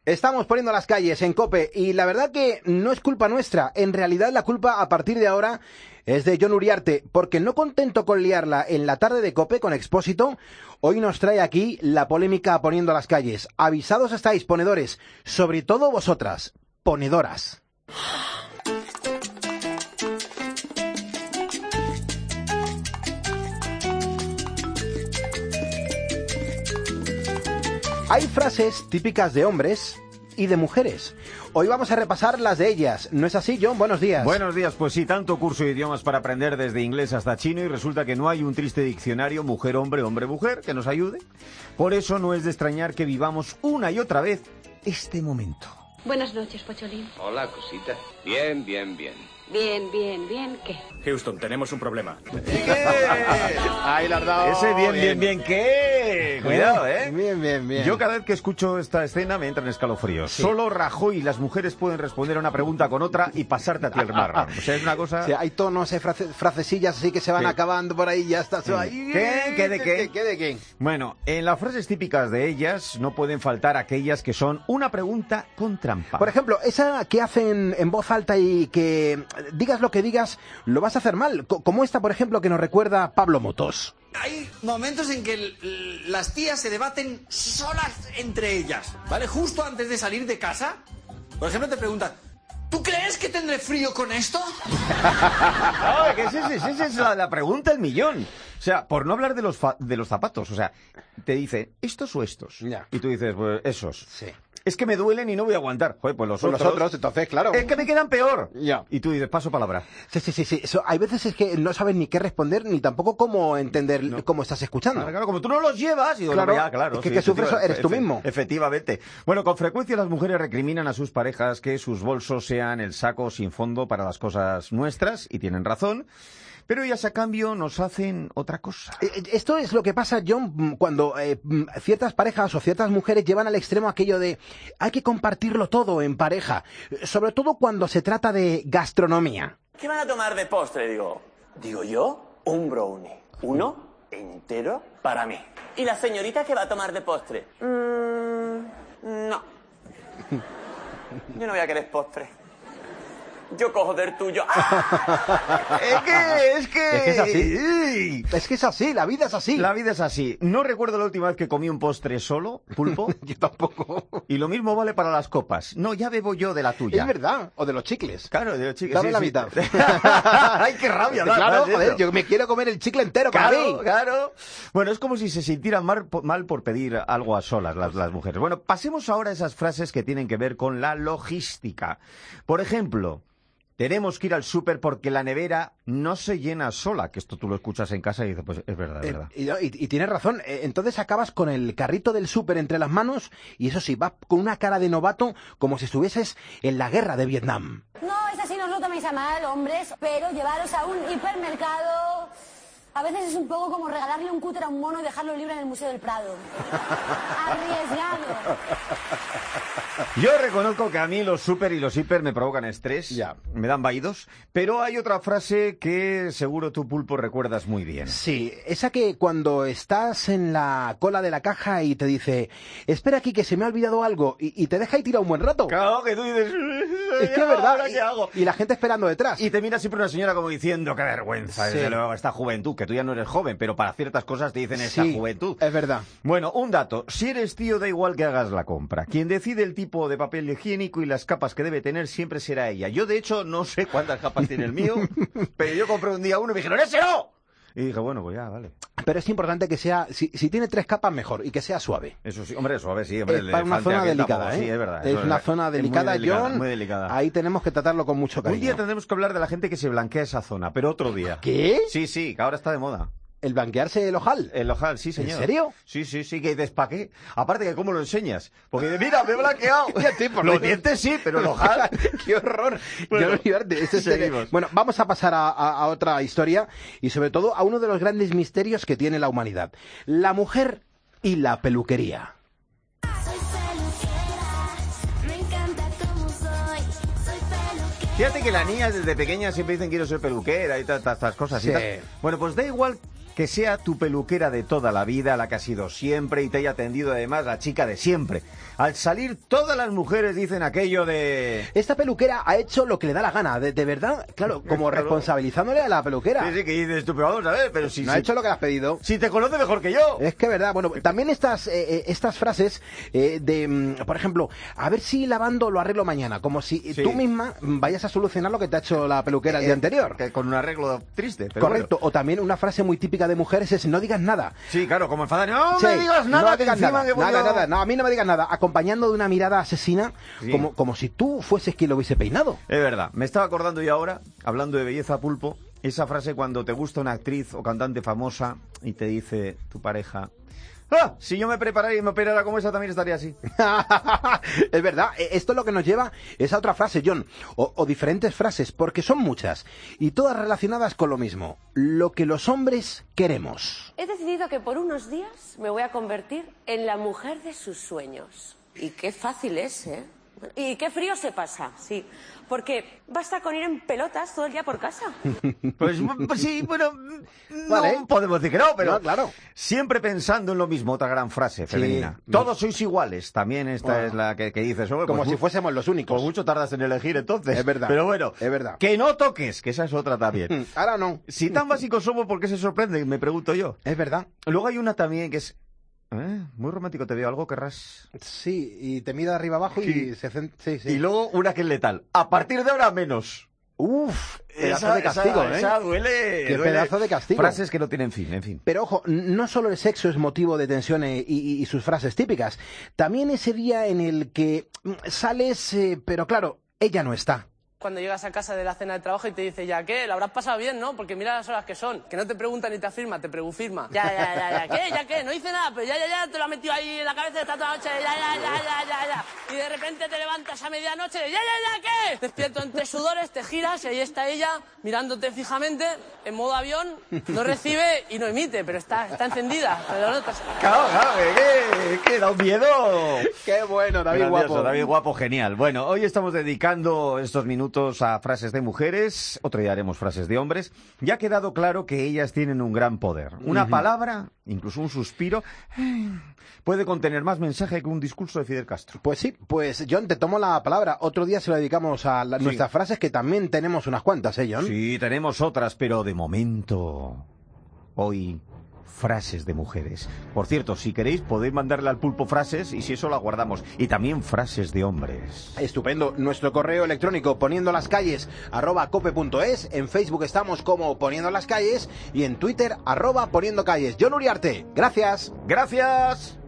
Estamos poniendo las calles en COPE y la verdad que no es culpa nuestra. En realidad la culpa a partir de ahora es de Jon Uriarte, porque no contento con liarla en la tarde de COPE con Expósito, hoy nos trae aquí la polémica poniendo las calles. Avisados estáis, ponedores, sobre todo vosotras, ponedoras. Hay frases típicas de hombres y de mujeres. Hoy vamos a repasar las de ellas. ¿No es así, John? Buenos días. Buenos días. Pues sí, tanto curso de idiomas para aprender desde inglés hasta chino y resulta que no hay un triste diccionario mujer-hombre, hombre-mujer que nos ayude. Por eso no es de extrañar que vivamos una y otra vez este momento. Buenas noches, Pocholín. Hola, cosita. Bien, bien, bien. Bien, bien, bien, ¿qué? Houston, tenemos un problema. Ahí la has dado. Ese bien, ¿qué? Cuidado, ¿eh? Bien. Yo cada vez que escucho esta escena me entran escalofríos. Sí. Solo Rajoy y las mujeres pueden responder a una pregunta con otra y pasarte a ti el marrón. O sea, es una cosa... Sí, hay tonos, frasecillas así que se van acabando por ahí y ya está. Sí. ¿Qué de qué? Bueno, en las frases típicas de ellas no pueden faltar aquellas que son una pregunta con trampa. Por ejemplo, esa que hacen en voz alta y que digas lo que digas, lo vas a hacer mal. Como esta, por ejemplo, que nos recuerda Pablo Motos. Hay momentos en que las tías se debaten solas entre ellas, ¿vale? Justo antes de salir de casa, por ejemplo, te preguntan: ¿tú crees que tendré frío con esto? No, que esa es la pregunta del millón. O sea, por no hablar de los zapatos, o sea, te dice, ¿estos o estos? Ya. Y tú dices, pues esos. Sí. Es que me duelen y no voy a aguantar. Joder, pues los otros, entonces, claro. Es que me quedan peor. Ya. Y tú dices, paso palabra. Sí. Hay veces es que no sabes ni qué responder, ni tampoco cómo entender cómo estás escuchando. Claro, como tú no los llevas, y claro, ya, claro. Es que sufres eres tú mismo. Efectivamente. Bueno, con frecuencia las mujeres recriminan a sus parejas que sus bolsos sean el saco sin fondo para las cosas nuestras, y tienen razón. Pero ellas a cambio nos hacen otra cosa. Esto es lo que pasa, John, cuando ciertas parejas o ciertas mujeres llevan al extremo aquello de hay que compartirlo todo en pareja, sobre todo cuando se trata de gastronomía. ¿Qué van a tomar de postre? Digo yo, un brownie. Uno entero para mí. ¿Y la señorita qué va a tomar de postre? No. Yo no voy a querer postre. Yo cojo del tuyo. ¡Ah! Es que es así. Es que es así, la vida es así. La vida es así. No recuerdo la última vez que comí un postre solo, pulpo. Yo tampoco. Y lo mismo vale para las copas. No, ya bebo yo de la tuya. Es verdad. O de los chicles. Claro, de los chicles. Dame la mitad. ¡Ay, qué rabia! Claro, joder, yo me quiero comer el chicle entero para mí. Claro. Bueno, es como si se sintieran mal por pedir algo a solas las mujeres. Bueno, pasemos ahora a esas frases que tienen que ver con la logística. Por ejemplo... tenemos que ir al súper porque la nevera no se llena sola. Que esto tú lo escuchas en casa y dices, pues es verdad, es verdad. Y tienes razón. Entonces acabas con el carrito del súper entre las manos y eso sí, vas con una cara de novato como si estuvieses en la guerra de Vietnam. No, es así, no os lo toméis a mal, hombres, pero llevaros a un hipermercado... a veces es un poco como regalarle un cúter a un mono y dejarlo libre en el Museo del Prado. Arriesgado. Yo reconozco que a mí los súper y los hiper me provocan estrés, ya. Me dan vaídos, pero hay otra frase que seguro tú, Pulpo, recuerdas muy bien. Sí, esa que cuando estás en la cola de la caja y te dice, espera aquí que se me ha olvidado algo, y te deja ahí tirado un buen rato. Claro, que tú dices, es que es verdad, ¿ahora qué hago? Y la gente esperando detrás. Y te mira siempre una señora como diciendo, qué vergüenza, sí. Desde luego, esta juventud, que tú ya no eres joven, pero para ciertas cosas te dicen esta juventud. Es verdad. Bueno, un dato, si eres tío da igual que hagas la compra. Quien decide el tipo de papel higiénico y las capas que debe tener siempre será ella. Yo, de hecho, no sé cuántas capas tiene el mío, pero yo compré un día uno y me dijeron, ¡ese no! Y dije, bueno, pues ya, vale. Pero es importante que sea, si tiene 3 capas, mejor, y que sea suave. Eso sí, hombre, suave, sí. Hombre, para una zona delicada, tampoco, sí, es verdad. Es una zona delicada, John. Muy delicada. Ahí tenemos que tratarlo con mucho cariño. Un día tendremos que hablar de la gente que se blanquea esa zona, pero otro día. ¿Qué? Sí, que ahora está de moda. ¿El blanquearse el ojal? El ojal, sí, señor. ¿En serio? Sí, que dices, ¿para qué? Aparte que cómo lo enseñas. Porque dices, mira, me he blanqueado. Los dientes sí, pero el ojal... ¡Qué horror! Bueno, seguimos. Bueno, vamos a pasar a otra historia y sobre todo a uno de los grandes misterios que tiene la humanidad. La mujer y la peluquería. Fíjate que las niñas desde pequeñas siempre dicen quiero ser peluquera y estas cosas. Sí. Y tal. Bueno, pues da igual que sea tu peluquera de toda la vida, la que ha sido siempre y te haya atendido además la chica de siempre. Al salir, todas las mujeres dicen aquello de... Esta peluquera ha hecho lo que le da la gana, de verdad, claro, como Claro. responsabilizándole a la peluquera. Sí, sí, que dices tú, pero vamos a ver, pero si... No ha hecho lo que le has pedido. Si te conoce mejor que yo. Es que es verdad, bueno, también estas frases por ejemplo, a ver si lavando lo arreglo mañana, como si Sí. tú misma vayas a solucionar lo que te ha hecho la peluquera el día anterior. Que con un arreglo triste, pero Correcto, o también una frase muy típica de mujeres es no digas nada. bueno. Sí, claro, como enfadar. No Sí, me digas nada, no que digas encima nada, que voy nada, yo- nada, no, a mí no me digas nada, acompañando de una mirada asesina, Sí. como si tú fueses quien lo hubiese peinado. Es verdad, me estaba acordando yo ahora, hablando de belleza, Pulpo, esa frase cuando te gusta una actriz o cantante famosa y te dice tu pareja: ¡ah! Si yo me preparara y me operara como esa también estaría así. Es verdad, esto es lo que nos lleva es a otra frase, John, o diferentes frases, porque son muchas y todas relacionadas con lo mismo, lo que los hombres queremos. He decidido que por unos días me voy a convertir en la mujer de sus sueños. Y qué fácil es, ¿eh? Y qué frío se pasa, sí. Porque basta con ir en pelotas todo el día por casa. Pues sí, bueno, no Vale. podemos decir que no, pero No, claro. siempre pensando en lo mismo, otra gran frase femenina. Sí. Todos sois iguales, también esta Bueno. es la que dices. Hombre, Como pues si fuésemos los únicos. Pues mucho tardas en elegir entonces. Es verdad. Pero bueno, Es verdad. que no toques, que esa es otra también. Ahora no. Si tan básicos somos, ¿por qué se sorprenden? Me pregunto yo. Es verdad. Luego hay una también que es... muy romántico, te veo algo, querrás... Sí, y te mira de arriba abajo Sí. y sí, sí. Y luego una que es letal. A partir de ahora, menos. Uf, pedazo de castigo, ¿eh? Esa duele. Qué duele. pedazo de castigo. Frases que no tienen fin, en fin. Pero ojo, no solo el sexo es motivo de tensión y sus frases típicas. También ese día en el que sales, pero claro, ella no está. Cuando llegas a casa de la cena de trabajo y te dice, ya, ¿qué? La habrás pasado bien, ¿no? Porque mira las horas que son. Que no te pregunta ni te afirma, te pregufirma. Ya, ¿qué? ¿Ya qué? No hice nada, pero ya, te lo ha metido ahí en la cabeza, está toda la noche, ya. Y de repente te levantas a medianoche, ya, ¿qué? Despierto entre sudores, te giras y ahí está ella, mirándote fijamente, en modo avión, no recibe y no emite, pero está encendida, te lo notas. Claro, que da un miedo. Qué bueno, David Grandioso, Guapo. David Guapo, genial. Bueno, hoy estamos dedicando estos minutos a frases de mujeres, otro día haremos frases de hombres. Ya ha quedado claro que ellas tienen un gran poder. Una palabra, incluso un suspiro, puede contener más mensaje que un discurso de Fidel Castro. Pues sí, pues John, te tomo la palabra. Otro día se lo dedicamos a nuestras frases, que también tenemos unas cuantas, ¿eh, John? Sí, tenemos otras, pero de momento, hoy, frases de mujeres. Por cierto, si queréis podéis mandarle al Pulpo frases y si eso la guardamos. Y también frases de hombres. Estupendo. Nuestro correo electrónico poniendolascalles @cope.es. En Facebook estamos como Poniendo las Calles y en Twitter @poniendocalles. John Uriarte, gracias. ¡Gracias!